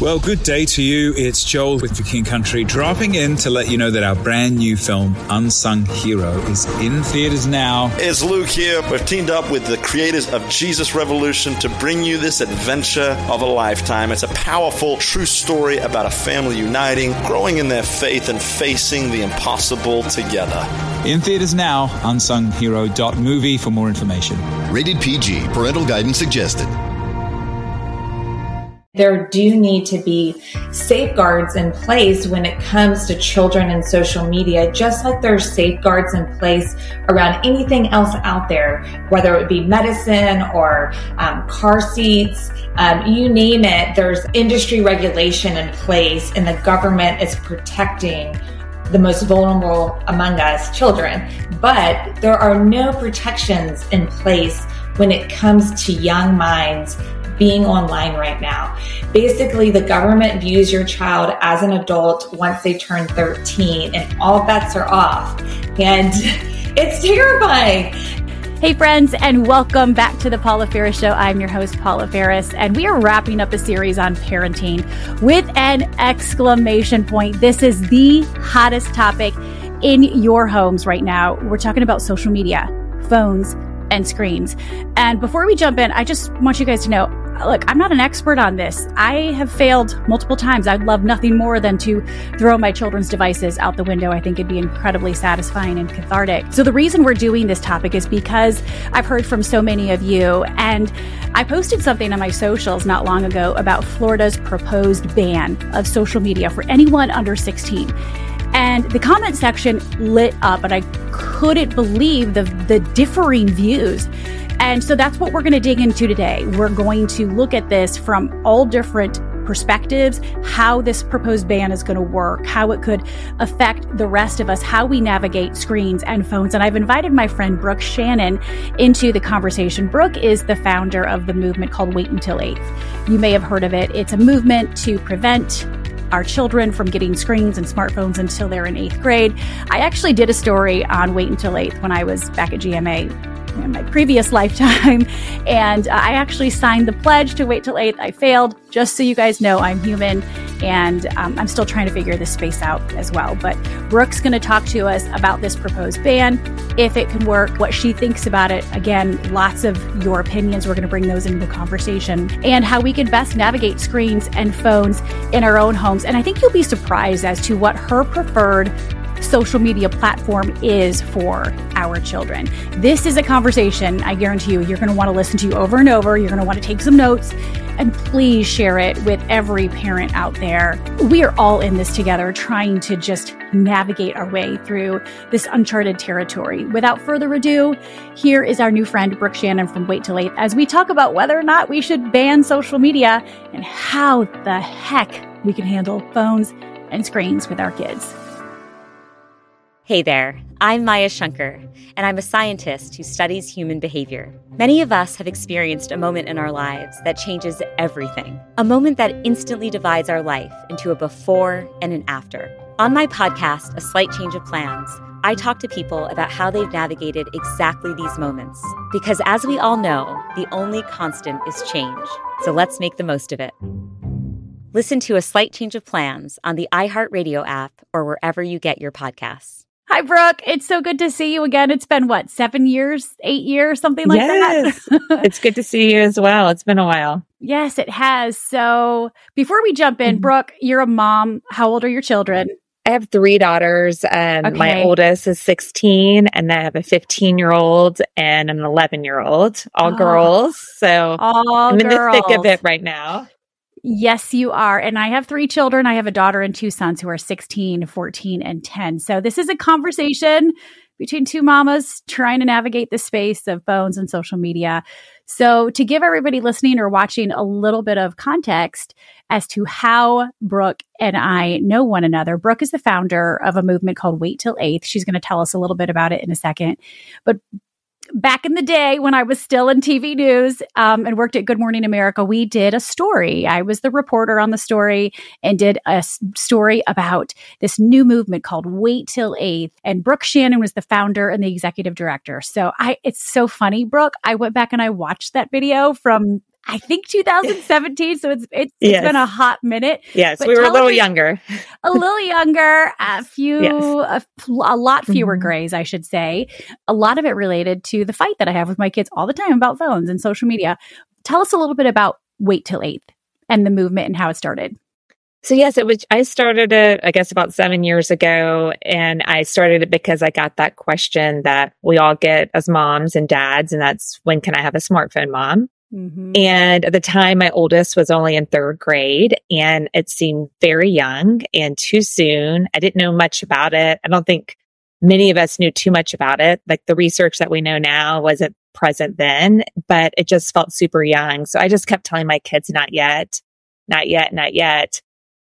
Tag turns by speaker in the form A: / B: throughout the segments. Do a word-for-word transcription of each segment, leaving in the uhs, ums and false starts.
A: Well, good day to you. It's Joel with The King Country, dropping in to let you know that our brand new film, Unsung Hero, is in theaters now.
B: It's Luke here. We've teamed up with the creators of Jesus Revolution to bring you this adventure of a lifetime. It's a powerful, true story about a family uniting, growing in their faith, and facing the impossible together.
A: In theaters now, unsung hero dot movie for more information.
C: Rated P G. Parental guidance suggested.
D: There do need to be safeguards in place when it comes to children and social media, just like there's safeguards in place around anything else out there, whether it be medicine or um, car seats, um, you name it, there's industry regulation in place and the government is protecting the most vulnerable among us, children. But there are no protections in place when it comes to young minds being online right now. Basically, the government views your child as an adult once they turn thirteen, and all bets are off. And it's terrifying.
E: Hey friends, and welcome back to the Paula Ferris Show. I'm your host, Paula Ferris, and we are wrapping up a series on parenting with an exclamation point. This is the hottest topic in your homes right now. We're talking about social media, phones, and screens. And before we jump in, I just want you guys to know, look, I'm not an expert on this. I have failed multiple times. I'd love nothing more than to throw my children's devices out the window. I think it'd be incredibly satisfying and cathartic. So the reason we're doing this topic is because I've heard from so many of you, and I posted something on my socials not long ago about Florida's proposed ban of social media for anyone under sixteen. And the comment section lit up, and I couldn't believe the, the differing views. And so that's what we're going to dig into today. We're going to look at this from all different perspectives, how this proposed ban is going to work, how it could affect the rest of us, how we navigate screens and phones. And I've invited my friend Brooke Shannon into the conversation. Brooke is the founder of the movement called Wait Until Eighth. You may have heard of it. It's a movement to prevent our children from getting screens and smartphones until they're in eighth grade. I actually did a story on Wait Until Eighth when I was back at G M A in my previous lifetime. And uh, I actually signed the pledge to Wait Till Eighth. I failed. Just so you guys know, I'm human, and um, I'm still trying to figure this space out as well. But Brooke's going to talk to us about this proposed ban, if it can work, what she thinks about it. Again, lots of your opinions. We're going to bring those into the conversation, and how we can best navigate screens and phones in our own homes. And I think you'll be surprised as to what her preferred social media platform is for our children. This is a conversation, I guarantee you, you're going to want to listen to over and over. You're going to want to take some notes, and please share it with every parent out there. We are all in this together, trying to just navigate our way through this uncharted territory. Without further ado, here is our new friend, Brooke Shannon from Wait Till Eighth, as we talk about whether or not we should ban social media and how the heck we can handle phones and screens with our kids.
F: Hey there, I'm Maya Shankar, and I'm a scientist who studies human behavior. Many of us have experienced a moment in our lives that changes everything, a moment that instantly divides our life into a before and an after. On my podcast, A Slight Change of Plans, I talk to people about how they've navigated exactly these moments. Because as we all know, the only constant is change. So let's make the most of it. Listen to A Slight Change of Plans on the iHeartRadio app or wherever you get your podcasts.
E: Hi, Brooke. It's so good to see you again. It's been, what, seven years, eight years, something like
G: yes.
E: that?
G: It's good to see you as well. It's been a while.
E: Yes, it has. So before we jump in,
G: Mm-hmm.
E: Brooke, you're a mom. How old are your children?
G: I have three daughters, and
E: Okay.
G: my oldest is sixteen, and then I have a fifteen-year-old and an eleven-year-old, all
E: Oh.
G: girls. So
E: All
G: I'm in
E: girls.
G: the thick of it right now.
E: Yes, you are. And I have three children. I have a daughter and two sons who are sixteen, fourteen, and ten. So this is a conversation between two mamas trying to navigate the space of phones and social media. So to give everybody listening or watching a little bit of context as to how Brooke and I know one another, Brooke is the founder of a movement called Wait Till Eighth. She's going to tell us a little bit about it in a second. But back in the day when I was still in T V news um, and worked at Good Morning America, we did a story. I was the reporter on the story and did a s- story about this new movement called Wait Till Eighth. And Brooke Shannon was the founder and the executive director. So I, it's so funny, Brooke. I went back and I watched that video from I think two thousand seventeen. So it's it's, it's
G: Yes.
E: been a hot minute.
G: Yes,
E: But
G: we were a little
E: television-
G: younger.
E: a little younger, a few,
G: Yes.
E: a, a lot fewer
G: Mhm.
E: grays, I should say. A lot of it related to the fight that I have with my kids all the time about phones and social media. Tell us a little bit about Wait Till Eighth and the movement and how it started.
G: So yes, it was, I started it, I guess about seven years ago. And I started it because I got that question that we all get as moms and dads. And that's, when can I have a smartphone, mom?
E: Mm-hmm.
G: And at the time, my oldest was only in third grade and it seemed very young and too soon. I didn't know much about it. I don't think many of us knew too much about it. Like the research that we know now wasn't present then, but it just felt super young. So I just kept telling my kids, not yet, not yet, not yet.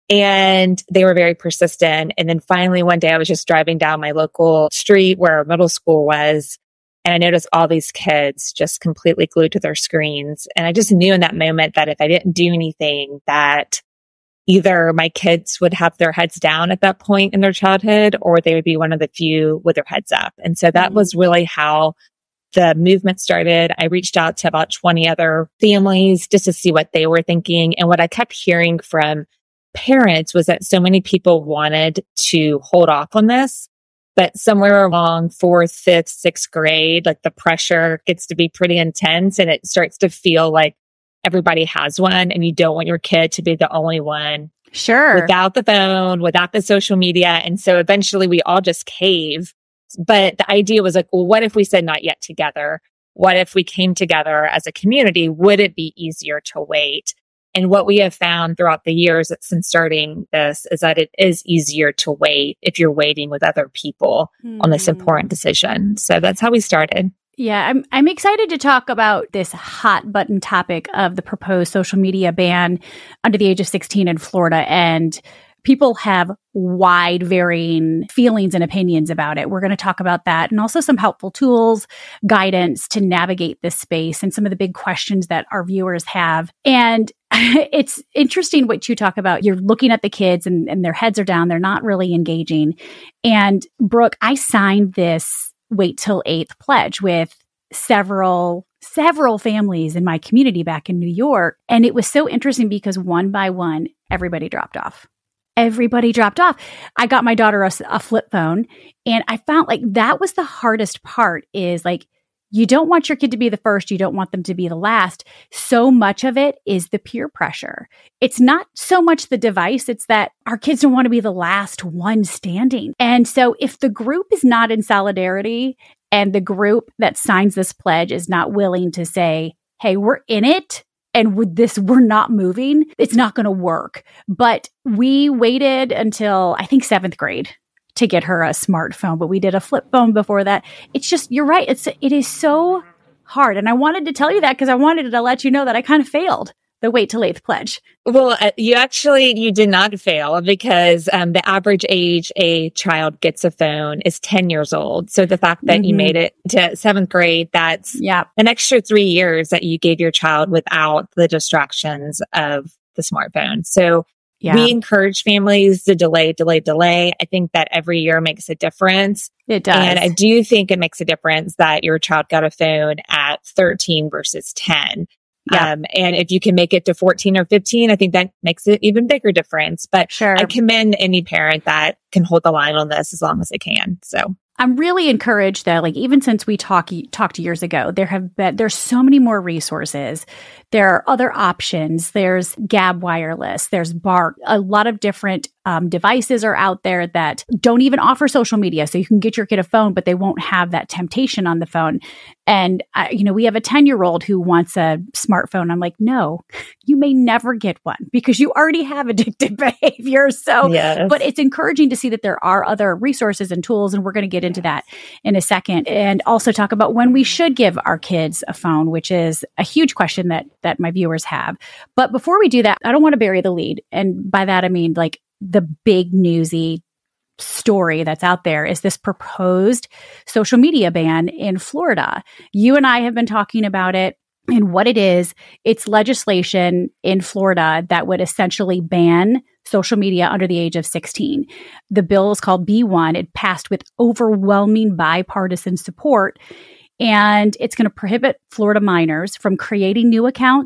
G: And they were very persistent. And then finally, one day I was just driving down my local street where our middle school was. And I noticed all these kids just completely glued to their screens. And I just knew in that moment that if I didn't do anything, that either my kids would have their heads down at that point in their childhood, or they would be one of the few with their heads up. And so that
E: Mhm.
G: was really how the movement started. I reached out to about twenty other families just to see what they were thinking. And what I kept hearing from parents was that so many people wanted to hold off on this. But somewhere along fourth, fifth, sixth grade, like the pressure gets to be pretty intense and it starts to feel like everybody has one and you don't want your kid to be the only one
E: Sure.
G: without the phone, without the social media. And so eventually we all just cave. But the idea was like, well, what if we said not yet together? What if we came together as a community? Would it be easier to wait? And what we have found throughout the years since starting this is that it is easier to wait if you're waiting with other people on this
E: Mhm.
G: important decision. So that's how we started.
E: Yeah, I'm I'm excited to talk about this hot button topic of the proposed social media ban under the age of sixteen in Florida. And people have wide varying feelings and opinions about it. We're going to talk about that and also some helpful tools, guidance to navigate this space and some of the big questions that our viewers have. And it's interesting what you talk about. You're looking at the kids and, and their heads are down. They're not really engaging. And Brooke, I signed this Wait Till Eighth pledge with several several families in my community back in New York. And it was so interesting because one by one, everybody dropped off. Everybody dropped off. I got my daughter a, a flip phone and I found like that was the hardest part is like, you don't want your kid to be the first. You don't want them to be the last. So much of it is the peer pressure. It's not so much the device. It's that our kids don't want to be the last one standing. And so if the group is not in solidarity and the group that signs this pledge is not willing to say, hey, we're in it, and with this, we're not moving, it's not going to work. But we waited until I think seventh grade to get her a smartphone, but we did a flip phone before that. It's just, you're right. It's, it is so hard. And I wanted to tell you that because I wanted to let you know that I kind of failed the Wait Till Eighth pledge.
G: Well, uh, you actually, you did not fail because um, the average age a child gets a phone is ten years old. So the fact that you
E: Mhm.
G: made it to seventh grade, that's
E: Yeah.
G: an extra three years that you gave your child without the distractions of the smartphone. So
E: Yeah.
G: we encourage families to delay, delay, delay. I think that every year makes a difference.
E: It does.
G: And I do think it makes a difference that your child got a phone at thirteen versus ten.
E: Yeah.
G: Um, and if you can make it to fourteen or fifteen, I think that makes it even bigger difference. But
E: Sure.
G: I commend any parent that can hold the line on this as long as they can. So
E: I'm really encouraged that, like, even since we talk, talked years ago, there have been, there's so many more resources. There are other options. There's Gab Wireless. There's Bark. A lot of different um, devices are out there that don't even offer social media. So you can get your kid a phone, but they won't have that temptation on the phone. And, uh, you know, we have a ten year old who wants a smartphone. I'm like, no, you may never get one because you already have addictive behavior. So,
G: yes.
E: but it's encouraging to see that there are other resources and tools. And we're going to get into that in a second, and also talk about when we should give our kids a phone, which is a huge question that that my viewers have. But before we do that, I don't want to bury the lead. And by that, I mean like the big newsy story that's out there is this proposed social media ban in Florida. You and I have been talking about it. And what it is, it's legislation in Florida that would essentially ban social media under the age of sixteen. The bill is called B one. It passed with overwhelming bipartisan support. And it's going to prohibit Florida minors from creating new accounts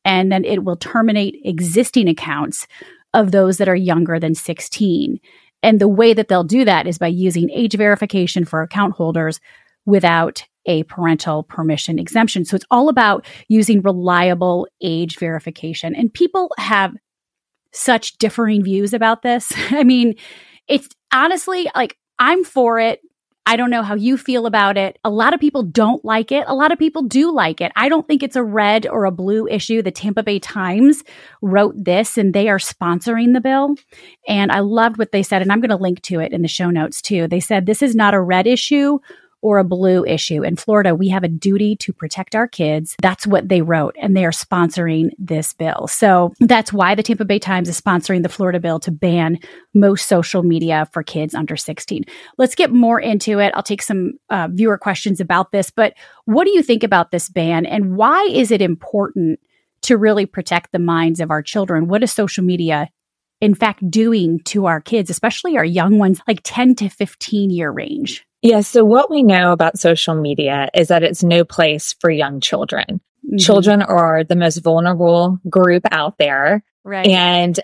E: and then it will terminate existing accounts of those that are younger than sixteen. And the way that they'll do that is by using age verification for account holders without a parental permission exemption. So it's all about using reliable age verification. And people have such differing views about this. I mean, it's honestly like, I'm for it. I don't know how you feel about it. A lot of people don't like it. A lot of people do like it. I don't think it's a red or a blue issue. The Tampa Bay Times wrote this, and they are sponsoring the bill. And I loved what they said, and I'm going to link to it in the show notes too. They said, this is not a red issue or a blue issue. In Florida, we have a duty to protect our kids. That's what they wrote, and they are sponsoring this bill. So that's why the Tampa Bay Times is sponsoring the Florida bill to ban most social media for kids under sixteen. Let's get more into it. I'll take some uh, viewer questions about this, but what do you think about this ban, and why is it important to really protect the minds of our children? What is social media, in fact, doing to our kids, especially our young ones, like ten to fifteen year range?
G: Yeah. So what we know about social media is that it's no place for young children. Mm-hmm. Children are the most vulnerable group out there.
E: Right.
G: And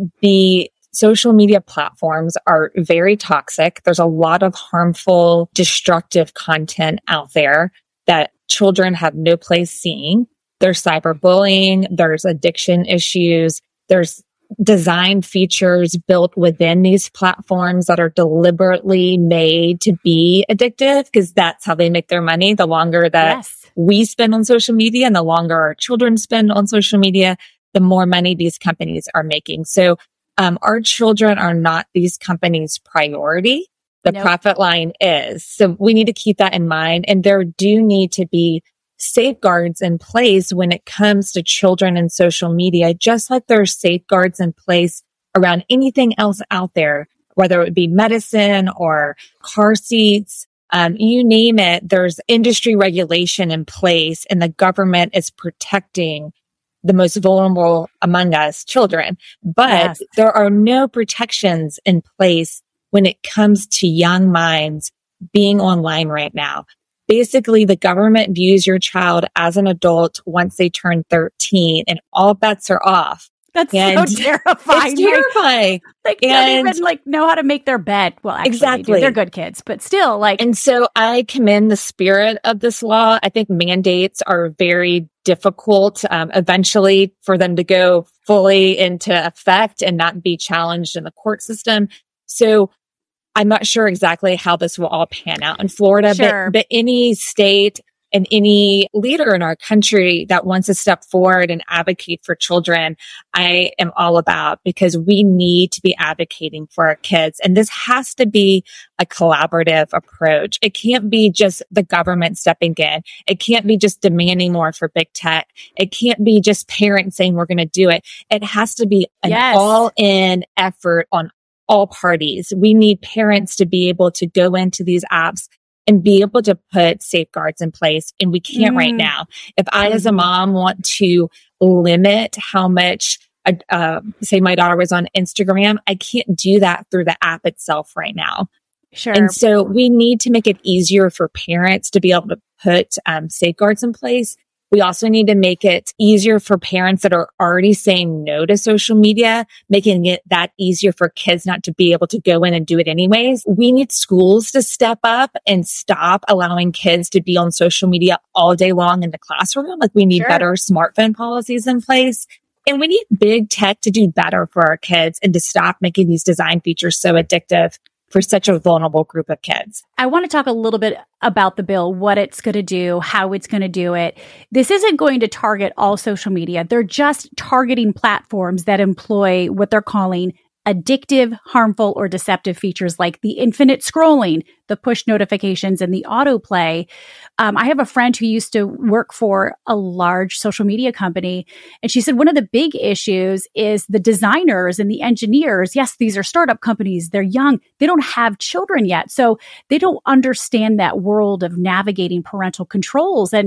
G: the social media platforms are very toxic. There's a lot of harmful, destructive content out there that children have no place seeing. There's cyberbullying. There's addiction issues. There's design features built within these platforms that are deliberately made to be addictive, because that's how they make their money. The longer that
E: yes.
G: we spend on social media and the longer our children spend on social media, the more money these companies are making. So um, our children are not these companies' priority. The nope. profit line is. So we need to keep that in mind. And there do need to be safeguards in place when it comes to children and social media, just like there's safeguards in place around anything else out there, whether it be medicine or car seats, um, you name it, there's industry regulation in place, and the government is protecting the most vulnerable among us, children. But yes. there are no protections in place when it comes to young minds being online right now. Basically, the government views your child as an adult once they turn thirteen, and all bets are off.
E: That's
G: and
E: so terrifying.
G: It's terrifying.
E: Like, they don't even like know how to make their bed. Well, actually,
G: exactly.
E: They do. They're good kids, but still, like.
G: And so I commend the spirit of this law. I think mandates are very difficult, um, eventually, for them to go fully into effect and not be challenged in the court system. So I'm not sure exactly how this will all pan out in Florida,
E: sure.
G: but, but any state and any leader in our country that wants to step forward and advocate for children, I am all about, because we need to be advocating for our kids. And this has to be a collaborative approach. It can't be just the government stepping in. It can't be just demanding more for big tech. It can't be just parents saying we're going to do it. It has to be an
E: yes.
G: all-in effort on all parties. We need parents to be able to go into these apps and be able to put safeguards in place. And we can't mm. right now. If I, as a mom, want to limit how much, uh, uh, say my daughter was on Instagram, I can't do that through the app itself right now.
E: Sure.
G: And so we need to make it easier for parents to be able to put um, safeguards in place. We also need to make it easier for parents that are already saying no to social media, making it that easier for kids not to be able to go in and do it anyways. We need schools to step up and stop allowing kids to be on social media all day long in the classroom. Like, we need
E: sure.
G: better smartphone policies in place. And we need big tech to do better for our kids and to stop making these design features so addictive for such a vulnerable group of kids.
E: I want to talk a little bit about the bill, what it's going to do, how it's going to do it. This isn't going to target all social media. They're just targeting platforms that employ what they're calling addictive, harmful, or deceptive features like the infinite scrolling, the push notifications, and the autoplay. Um, I have a friend who used to work for a large social media company, and she said one of the big issues is the designers and the engineers. Yes, these are startup companies. They're young. They don't have children yet. So they don't understand that world of navigating parental controls. And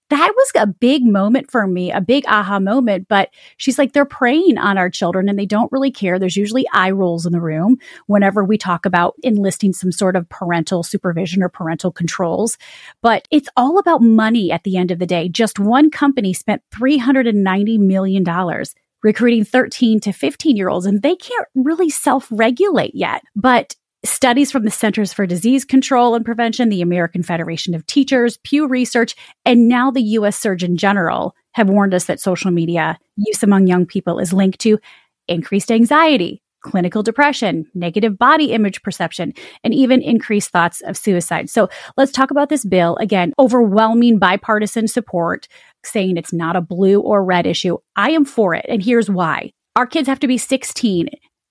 E: that was a big moment for me, a big aha moment. But she's like, they're preying on our children and they don't really care. There's usually eye rolls in the room whenever we talk about enlisting some sort of parental supervision or parental controls. But it's all about money at the end of the day. Just one company spent three hundred ninety million dollars recruiting thirteen to fifteen year olds, and they can't really self-regulate yet. But studies from the Centers for Disease Control and Prevention, the American Federation of Teachers, Pew Research, and now the U S Surgeon General have warned us that social media use among young people is linked to increased anxiety, clinical depression, negative body image perception, and even increased thoughts of suicide. So let's talk about this bill. Again, overwhelming bipartisan support, saying it's not a blue or red issue. I am for it, and here's why. Our kids have to be sixteen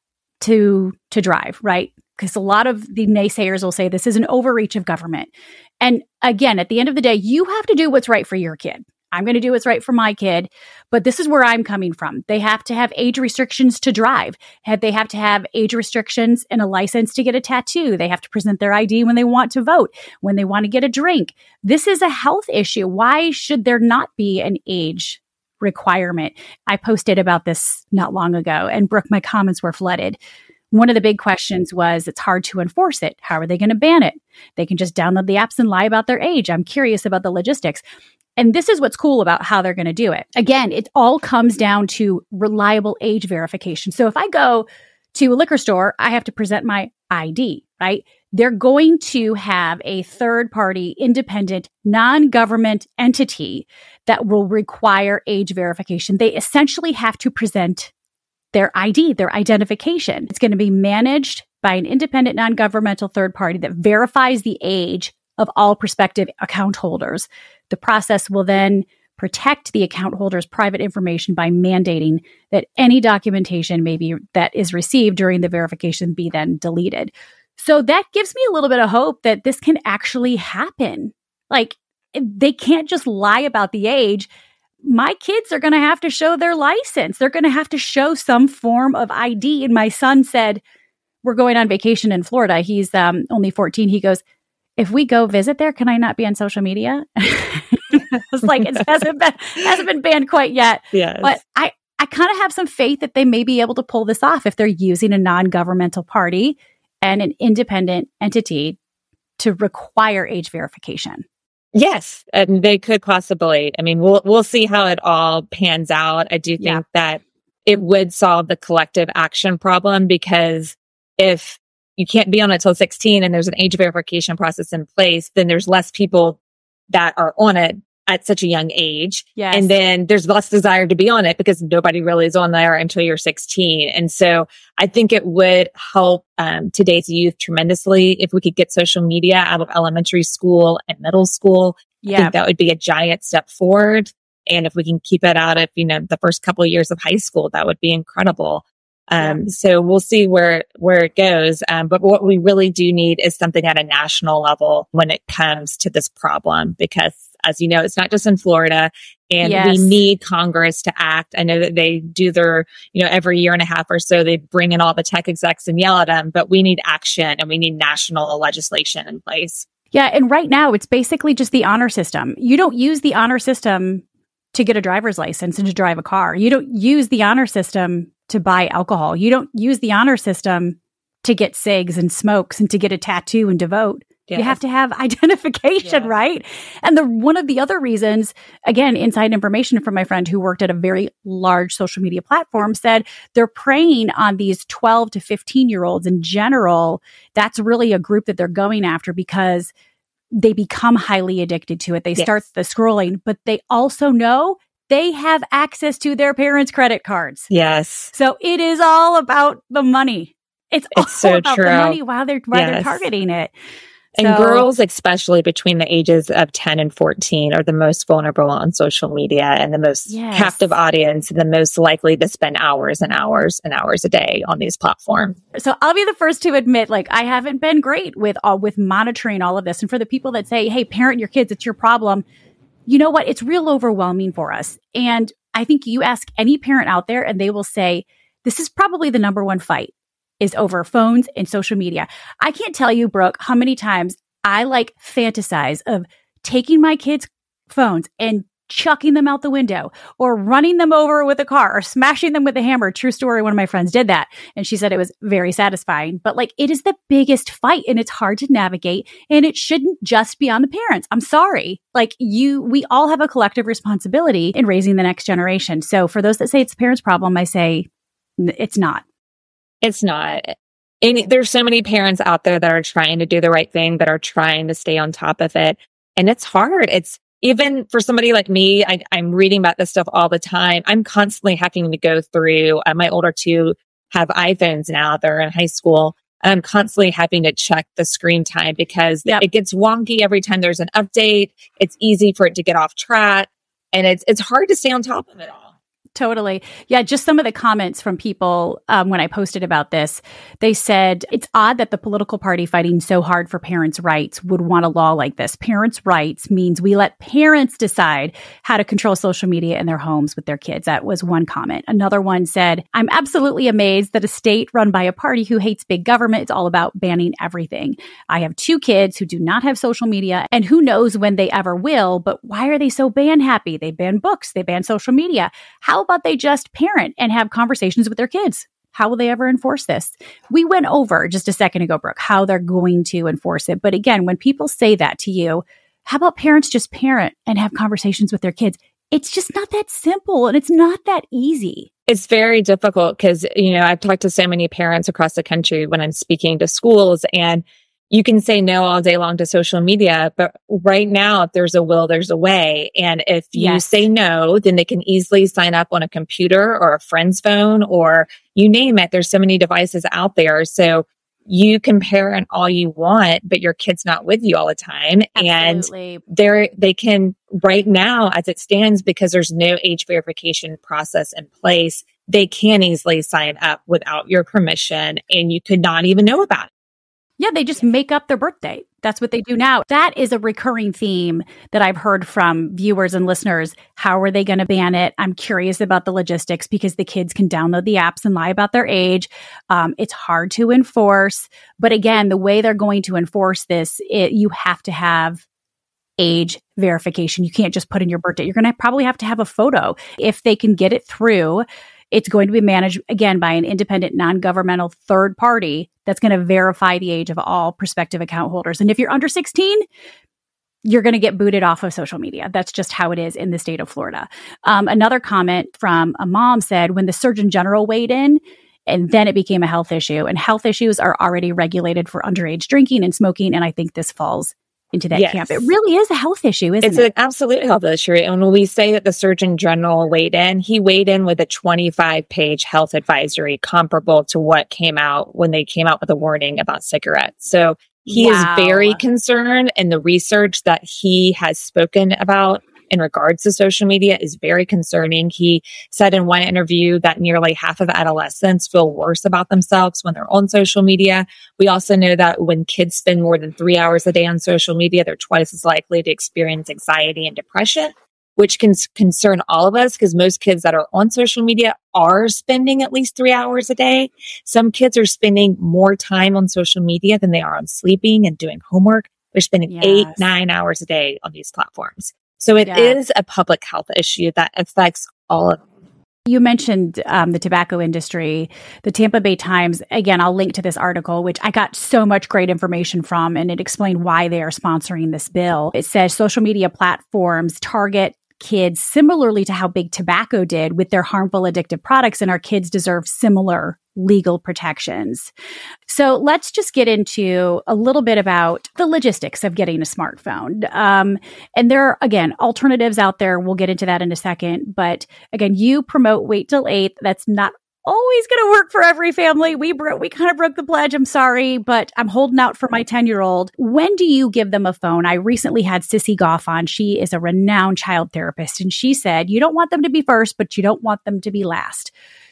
E: to, to drive, right? Because a lot of the naysayers will say this is an overreach of government. And again, at the end of the day, you have to do what's right for your kid. I'm going to do what's right for my kid, but this is where I'm coming from. They have to have age restrictions to drive. They have to have age restrictions and a license to get a tattoo. They have to present their I D when they want to vote, when they want to get a drink. This is a health issue. Why should there not be an age requirement? I posted about this not long ago, and Brooke, my comments were flooded. One of the big questions was, it's hard to enforce it. How are they going to ban it? They can just download the apps and lie about their age. I'm curious about the logistics. And this is what's cool about how they're going to do it. Again, it all comes down to reliable age verification. So if I go to a liquor store, I have to present my I D, right? They're going to have a third-party, independent, non-government entity that will require age verification. They essentially have to present their I D, their identification. It's going to be managed by an independent, non-governmental third party that verifies the age of all prospective account holders. The process will then protect the account holder's private information by mandating that any documentation maybe that is received during the verification be then deleted. So that gives me a little bit of hope that this can actually happen. Like, they can't just lie about the age. My kids are going to have to show their license. They're going to have to show some form of I D. And my son said, we're going on vacation in Florida. He's um, only fourteen. He goes, if we go visit there, can I not be on social media? I was like, it hasn't been, hasn't been banned quite yet.
G: Yes.
E: But I, I kind of have some faith that they may be able to pull this off if they're using a non-governmental party and an independent entity to require age verification.
G: Yes, and they could possibly. I mean, we'll we'll see how it all pans out. I do think
E: Yeah.
G: that it would solve the collective action problem, because if you can't be on it till sixteen and there's an age verification process in place, then there's less people that are on it at such a young age.
E: Yes.
G: And then there's less desire to be on it because nobody really is on there until you're sixteen. And so I think it would help um, today's youth tremendously if we could get social media out of elementary school and middle school. I
E: Yeah.
G: think that would be a giant step forward. And if we can keep it out of, you know, the first couple of years of high school, that would be incredible. Um,
E: Yeah.
G: so we'll see where, where it goes. Um, but what we really do need is something at a national level when it comes to this problem, because as you know, it's not just in Florida, and
E: Yes.
G: we need Congress to act. I know that they do their, you know, every year and a half or so, they bring in all the tech execs and yell at them, but we need action and we need national legislation in place.
E: Yeah. And right now, it's basically just the honor system. You don't use the honor system to get a driver's license and to drive a car. You don't use the honor system to buy alcohol. You don't use the honor system to get cigs and smokes and to get a tattoo and to vote.
G: Yes.
E: You have to have identification,
G: Yes.
E: right? And the one of the other reasons, again, inside information from my friend who worked at a very large social media platform, said they're preying on these twelve to fifteen year olds in general. That's really a group that they're going after because they become highly addicted to it. They
G: Yes.
E: start the scrolling, but they also know they have access to their parents' credit cards.
G: Yes.
E: So it is all about the money. It's,
G: It's
E: all
G: so
E: about
G: true.
E: the money while they're while they're
G: Yes.
E: targeting it.
G: And
E: So-
G: girls, especially between the ages of ten and fourteen, are the most vulnerable on social media and the most
E: Yes.
G: captive audience and the most likely to spend hours and hours and hours a day on these platforms.
E: So I'll be the first to admit, like, I haven't been great with all with monitoring all of this. And for the people that say, hey, parent your kids, it's your problem. You know what? It's real overwhelming for us. And I think you ask any parent out there and they will say, this is probably the number one fight is over phones and social media. I can't tell you, Brooke, how many times I like fantasize of taking my kids phones and chucking them out the window or running them over with a car or smashing them with a hammer. True story. One of my friends did that and she said it was very satisfying, but like it is the biggest fight and it's hard to navigate and it shouldn't just be on the parents. I'm sorry. Like you, we all have a collective responsibility in raising the next generation. So for those that say it's the parents' problem, I say it's not.
G: It's not. And there's so many parents out there that are trying to do the right thing, that are trying to stay on top of it. And it's hard. It's even for somebody like me, I, I'm reading about this stuff all the time. I'm constantly having to go through, uh, my older two have iPhones now. They're in high school. And I'm constantly having to check the screen time because yep. it gets wonky every time there's an update. It's easy for it to get off track. And it's it's hard to stay on top of it all.
E: Totally. Yeah. Just some of the comments from people um, when I posted about this, they said it's odd that the political party fighting so hard for parents' rights would want a law like this. Parents' rights means we let parents decide how to control social media in their homes with their kids. That was one comment. Another one said, I'm absolutely amazed that a state run by a party who hates big government is all about banning everything. I have two kids who do not have social media and who knows when they ever will, but why are they so ban happy? They ban books, they ban social media. How about they just parent and have conversations with their kids? How will they ever enforce this? We went over just a second ago, Brooke, how they're going to enforce it. But again, when people say that to you, how about parents just parent and have conversations with their kids? It's just not that simple and it's not that easy.
G: It's very difficult because, you know, I've talked to so many parents across the country when I'm speaking to schools, and you can say no all day long to social media, but right now, if there's a will, there's a way. And if you
E: yes.
G: say no, then they can easily sign up on a computer or a friend's phone or you name it. There's so many devices out there. So you can parent all you want, but your kid's not with you all the time.
E: Absolutely.
G: And they're, they can right now, as it stands, because there's no age verification process in place, they can easily sign up without your permission and you could not even know about it.
E: Yeah, they just make up their birthday. That's what they do now. That is a recurring theme that I've heard from viewers and listeners. How are they going to ban it? I'm curious about the logistics because the kids can download the apps and lie about their age. Um, it's hard to enforce. But again, the way they're going to enforce this, it, you have to have age verification. You can't just put in your birthday. You're going to probably have to have a photo. If they can get it through, it's going to be managed, again, by an independent, non-governmental third party that's going to verify the age of all prospective account holders. And if you're under sixteen, you're going to get booted off of social media. That's just how it is in the state of Florida. Um, another comment from a mom said, when the Surgeon General weighed in, and then it became a health issue. And health issues are already regulated for underage drinking and smoking. And I think this falls into that
G: yes.
E: camp. It really is a health issue, isn't
G: it's
E: it?
G: It's an absolute health issue. And when we say that the Surgeon General weighed in, he weighed in with a twenty-five page health advisory comparable to what came out when they came out with a warning about cigarettes. So he
E: wow.
G: is very concerned, and the research that he has spoken about in regards to social media is very concerning. He said in one interview that nearly half of adolescents feel worse about themselves when they're on social media. We also know that when kids spend more than three hours a day on social media, they're twice as likely to experience anxiety and depression, which can concern all of us because most kids that are on social media are spending at least three hours a day. Some kids are spending more time on social media than they are on sleeping and doing homework. They're spending yes. eight, nine hours a day on these platforms. So it yeah. is a public health issue that affects all of them.
E: You mentioned um, the tobacco industry, the Tampa Bay Times. Again, I'll link to this article, which I got so much great information from, and it explained why they are sponsoring this bill. It says social media platforms target kids similarly to how big tobacco did with their harmful addictive products, and our kids deserve similar legal protections. So let's just get into a little bit about the logistics of getting a smartphone. Um, and there are, again, alternatives out there. We'll get into that in a second. But again, you promote Wait Till eighth. That's not always going to work for every family. We bro- we kind of broke the pledge. I'm sorry, but I'm holding out for my ten-year-old. When do you give them a phone? I recently had Sissy Goff on. She is a renowned child therapist, and she said, you don't want them to be first, but you don't want them to be last.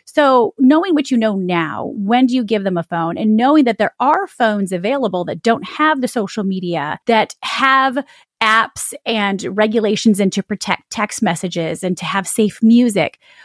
E: So knowing what you know now, when do you give them a phone? And knowing that there are phones available that don't have the social media, that have apps and regulations and to protect text messages and to have safe music.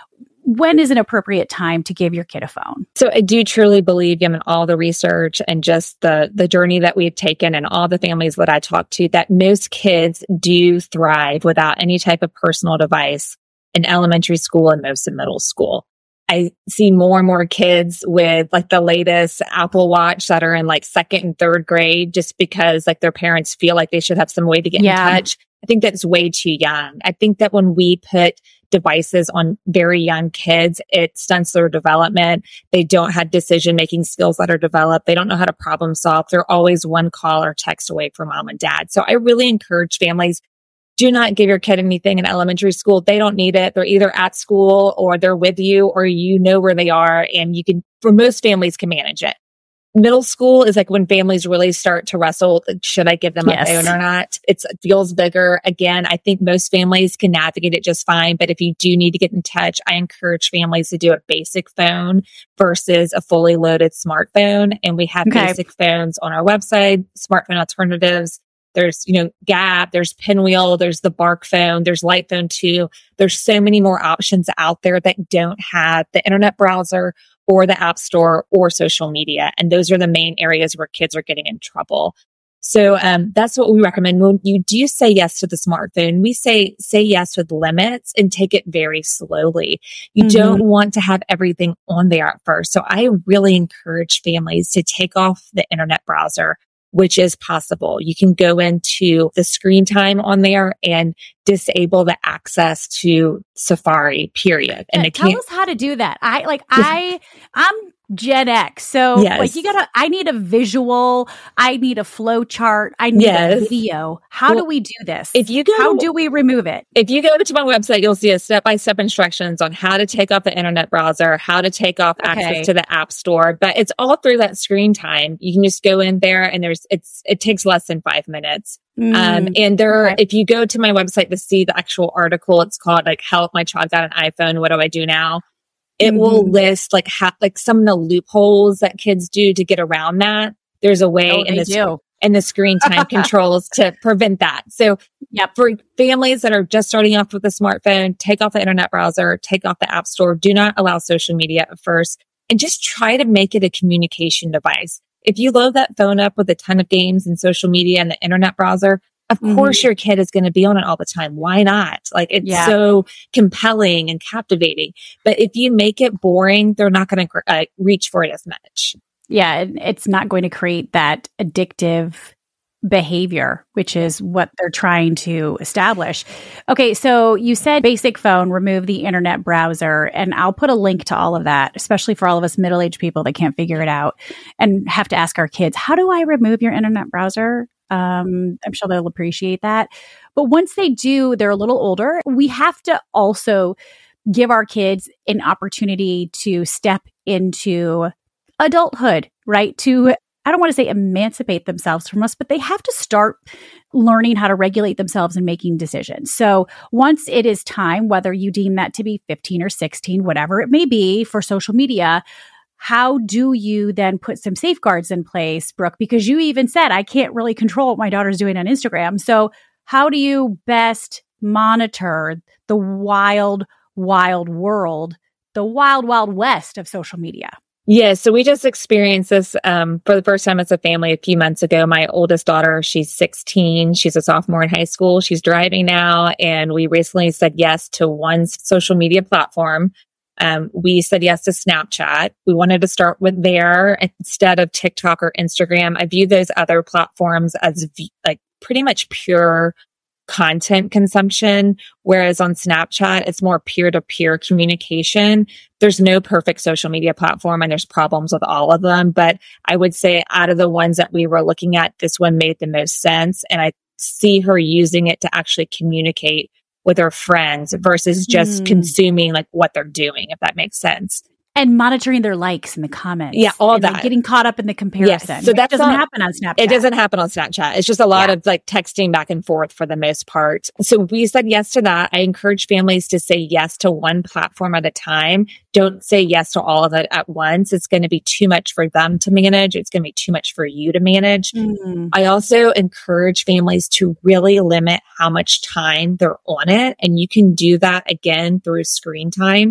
E: when is an appropriate time to give your kid a phone?
G: So I do truly believe, given all the research and just the, the journey that we've taken and all the families that I talk to, that most kids do thrive without any type of personal device in elementary school and most in middle school. I see more and more kids with like the latest Apple Watch that are in like second and third grade just because like their parents feel like they should have some way to get
E: Yeah.
G: in touch. I think that's way too young. I think that when we put devices on very young kids, it stunts their development. They don't have decision-making skills that are developed. They don't know how to problem solve. They're always one call or text away from mom and dad. So I really encourage families, do not give your kid anything in elementary school. They don't need it. They're either at school or they're with you or you know where they are, and you can, for most families, can manage it. Middle school is like when families really start to wrestle. Should I give them
E: Yes.
G: a phone or not? It's, it feels bigger. Again, I think most families can navigate it just fine. But if you do need to get in touch, I encourage families to do a basic phone versus a fully loaded smartphone. And we have
E: Okay.
G: basic phones on our website, smartphone alternatives. There's, you know, Gap, there's Pinwheel, there's the Bark phone, there's Light Phone two. There's so many more options out there that don't have the internet browser or the app store or social media. And those are the main areas where kids are getting in trouble. So um, that's what we recommend. When you do say yes to the smartphone, we say, say yes with limits and take it very slowly. You
E: Mm-hmm.
G: don't want to have everything on there at first. So I really encourage families to take off the internet browser, which is possible. You can go into the screen time on there and disable the access to Safari, period. And
E: Yeah,
G: they
E: tell
G: can't.
E: us how to do that. I like I I'm Gen X. So
G: Yes.
E: like you gotta I need a visual, I need a flow chart, I need
G: Yes.
E: a video. How
G: Well,
E: do we do this?
G: if you go-
E: how do we remove it?
G: If you go to my website, you'll see a step-by-step instructions on how to take off the internet browser, how to take off
E: Okay.
G: access to the app store, but it's all through that screen time. You can just go in there and there's, it's, it takes less than five minutes. Um,
E: Mm,
G: and there,
E: okay.
G: if you go to my website to see the actual article, it's called like Help My Child Got an iPhone. What do I do now? It will
E: Mhm.
G: list like how, like some of the loopholes that kids do to get around that. There's a way
E: Oh,
G: in
E: they
G: the,
E: do.
G: and the screen time controls to prevent that. So
E: Yep.
G: for families that are just starting off with a smartphone, take off the internet browser, take off the app store, do not allow social media at first, and just try to make it a communication device. If you load that phone up with a ton of games and social media and the internet browser, of
E: Mhm.
G: course your kid is going to be on it all the time. Why not? Like it's
E: Yeah.
G: so compelling and captivating. But if you make it boring, they're not going to uh, reach for it as much.
E: Yeah, and it's not going to create that addictive behavior, which is what they're trying to establish. Okay, so you said basic phone, remove the internet browser, and I'll put a link to all of that, especially for all of us middle-aged people that can't figure it out and have to ask our kids, how do I remove your internet browser? Um, I'm sure they'll appreciate that. But once they do, they're a little older. We have to also give our kids an opportunity to step into adulthood, right? To, I don't want to say emancipate themselves from us, but they have to start learning how to regulate themselves and making decisions. So once it is time, whether you deem that to be fifteen or sixteen, whatever it may be for social media, how do you then put some safeguards in place, Brooke? Because you even said, I can't really control what my daughter's doing on Instagram. So how do you best monitor the wild, wild world, the wild, wild west of social media?
G: Yeah, so we just experienced this um, for the first time as a family a few months ago. My oldest daughter, she's sixteen. She's a sophomore in high school. She's driving now. And we recently said yes to one social media platform. Um, we said yes to Snapchat. We wanted to start with there instead of TikTok or Instagram. I view those other platforms as v- like pretty much pure content consumption, whereas on Snapchat, it's more peer-to-peer communication. There's no perfect social media platform and there's problems with all of them. But I would say out of the ones that we were looking at, this one made the most sense. And I see her using it to actually communicate with her friends versus just
E: Mm.
G: consuming like what they're doing, if that makes sense.
E: And monitoring their likes in the comments.
G: Yeah, all
E: and, like,
G: that.
E: getting caught up in the comparison.
G: Yes, so that's
E: it doesn't
G: not-
E: happen on Snapchat.
G: It doesn't happen on Snapchat. It's just a lot
E: Yeah.
G: of like texting back and forth for the most part. So we said yes to that. I encourage families to say yes to one platform at a time. Don't say yes to all of it at once. It's going to be too much for them to manage. It's going to be too much for you to manage.
E: Mm.
G: I also encourage families to really limit how much time they're on it. And you can do that again through screen time.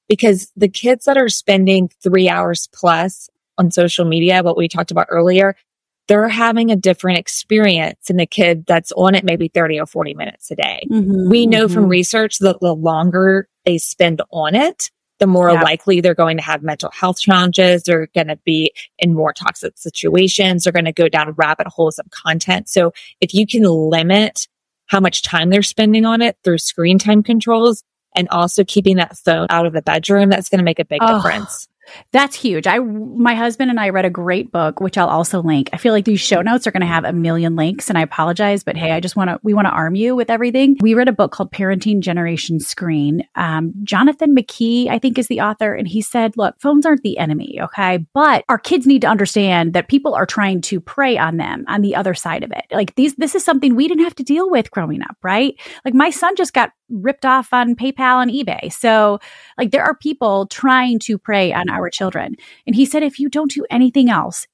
G: because the kids that are spending three hours plus on social media, what we talked about earlier, they're having a different experience than the kid that's on it maybe thirty or forty minutes a day. Mm-hmm, we know mm-hmm. from research that the longer they spend on it, the more yep. likely they're going to have mental health challenges. They're going to be in more toxic situations. They're going to go down rabbit holes of content. So if you can limit how much time they're spending on it through screen time controls and also keeping that phone out of the bedroom, that's going to make a big oh. difference.
E: That's huge. I, my husband and I read a great book, which I'll also link. I feel like these show notes are going to have a million links, and I apologize, but hey, I just want to, we want to arm you with everything. We read a book called Parenting Generation Screen. Um, Jonathan McKee, I think, is the author. And he said, look, phones aren't the enemy. Okay. But our kids need to understand that people are trying to prey on them on the other side of it. Like these, this is something we didn't have to deal with growing up, right? Like my son just got ripped off on PayPal and eBay. So like there are people trying to prey on our children. And he said, if you don't do anything else,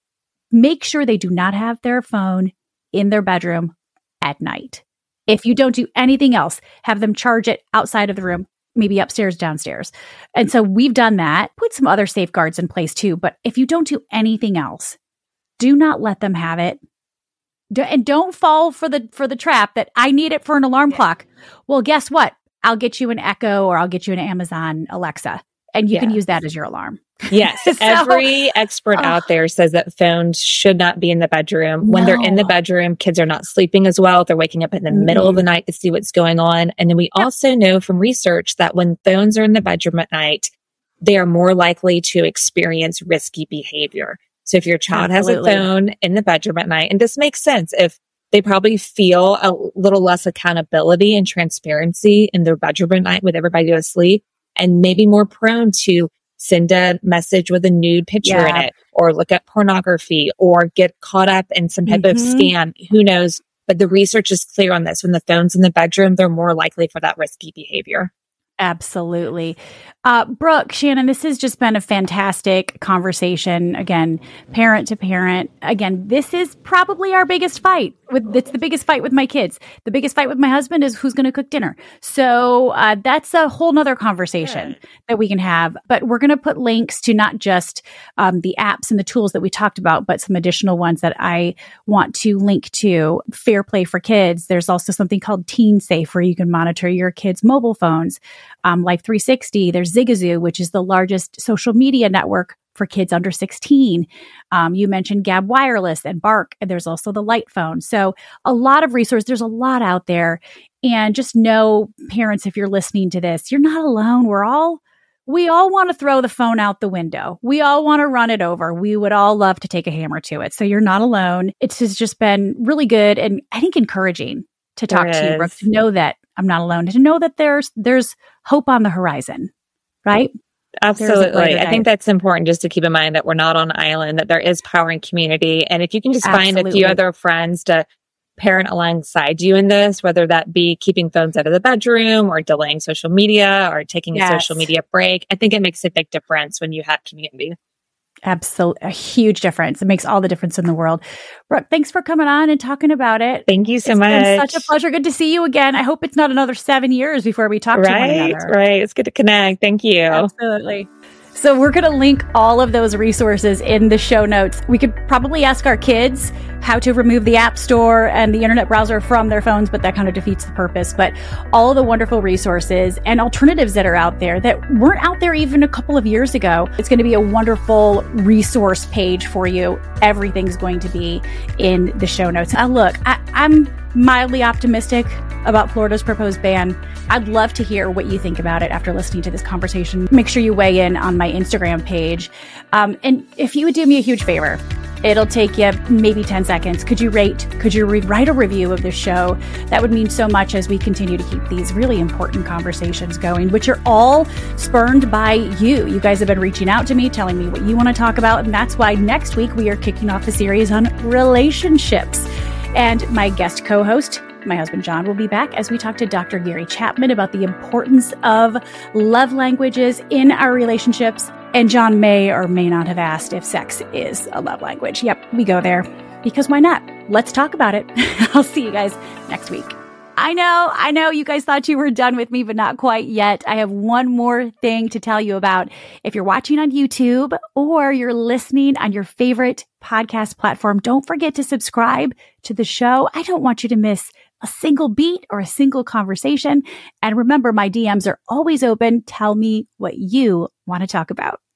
E: make sure they do not have their phone in their bedroom at night. If you don't do anything else, have them charge it outside of the room, maybe upstairs, downstairs. And so we've done that, put some other safeguards in place too. But if you don't do anything else, do not let them have it. Do, and don't fall for the for the trap that I need it for an alarm yeah. clock. Well, guess what? I'll get you an Echo or I'll get you an Amazon Alexa, and you yeah. can use that as your alarm.
G: Yes. so, Every expert uh, out there says that phones should not be in the bedroom. When no. they're in the bedroom, kids are not sleeping as well. They're waking up in the mm-hmm. middle of the night to see what's going on. And then we yep. also know from research that when phones are in the bedroom at night, they are more likely to experience risky behavior. So if your child Absolutely. has a phone in the bedroom at night, and this makes sense, if they probably feel a little less accountability and transparency in their bedroom at night with everybody asleep, and maybe more prone to send a message with a nude picture yeah. in it, or look at pornography, or get caught up in some type mm-hmm. of scam. Who knows? But the research is clear on this. When the phone's in the bedroom, they're more likely for that risky behavior.
E: Absolutely. Uh, Brooke, Shannon, this has just been a fantastic conversation. Again, parent to parent. Again, this is probably our biggest fight. With it's the biggest fight with my kids. The biggest fight with my husband is who's going to cook dinner. So uh, that's a whole nother conversation yeah. that we can have. But we're going to put links to not just um, the apps and the tools that we talked about, but some additional ones that I want to link to. Fair Play for Kids. There's also something called Teen Safe, where you can monitor your kids' mobile phones. Um, Life three sixty, there's Zigazoo, which is the largest social media network for kids under sixteen. Um, you mentioned Gab Wireless and Bark, and there's also the Light Phone. So a lot of resources. There's a lot out there. And just know, parents, if you're listening to this, you're not alone. We're all, we all want to throw the phone out the window. We all want to run it over. We would all love to take a hammer to it. So you're not alone. It's just been really good and I think encouraging to talk to you, Brooke, to know that I'm not alone, to know that there's there's hope on the horizon, right?
G: Absolutely. I think that's important just to keep in mind that we're not on an island, that there is power in community. And if you can just Absolutely. find a few other friends to parent alongside you in this, whether that be keeping phones out of the bedroom or delaying social media or taking yes. a social media break, I think it makes a big difference when you have community.
E: Absolutely. A huge difference. It makes all the difference in the world. Brooke, thanks for coming on and talking about it.
G: Thank you so
E: it's
G: much.
E: It's been such a pleasure. Good to see you again. I hope it's not another seven years before we talk
G: right,
E: to one another.
G: Right. It's good to connect. Thank you.
E: Absolutely. So we're going to link all of those resources in the show notes. We could probably ask our kids how to remove the App Store and the internet browser from their phones, but that kind of defeats the purpose. But all of the wonderful resources and alternatives that are out there that weren't out there even a couple of years ago. It's going to be a wonderful resource page for you. Everything's going to be in the show notes. Uh, look, I, I'm mildly optimistic about Florida's proposed ban. I'd love to hear what you think about it after listening to this conversation. Make sure you weigh in on my Instagram page. Um, and if you would do me a huge favor, it'll take you maybe ten seconds. Could you rate, could you re- write a review of this show? That would mean so much as we continue to keep these really important conversations going, which are all spurned by you. You guys have been reaching out to me, telling me what you want to talk about. And that's why next week we are kicking off the series on relationships. And my guest co-host, my husband, John, will be back as we talk to Doctor Gary Chapman about the importance of love languages in our relationships. And John may or may not have asked if sex is a love language. Yep, we go there because why not? Let's talk about it. I'll see you guys next week. I know, I know you guys thought you were done with me, but not quite yet. I have one more thing to tell you about. If you're watching on YouTube or you're listening on your favorite podcast platform, don't forget to subscribe to the show. I don't want you to miss a single beat or a single conversation. And remember, my D Ms are always open. Tell me what you want to talk about.